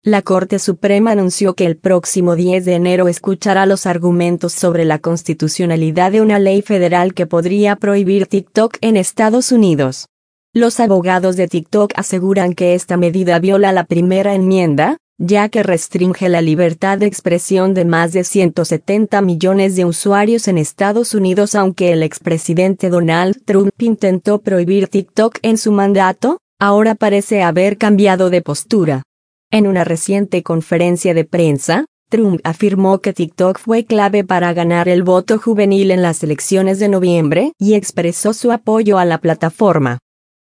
La Corte Suprema anunció que el próximo 10 de enero escuchará los argumentos sobre la constitucionalidad de una ley federal que podría prohibir TikTok en Estados Unidos. Los abogados de TikTok aseguran que esta medida viola la primera enmienda, ya que restringe la libertad de expresión de más de 170 millones de usuarios en Estados Unidos. Aunque el expresidente Donald Trump intentó prohibir TikTok en su mandato, ahora parece haber cambiado de postura. En una reciente conferencia de prensa, Trump afirmó que TikTok fue clave para ganar el voto juvenil en las elecciones de noviembre y expresó su apoyo a la plataforma.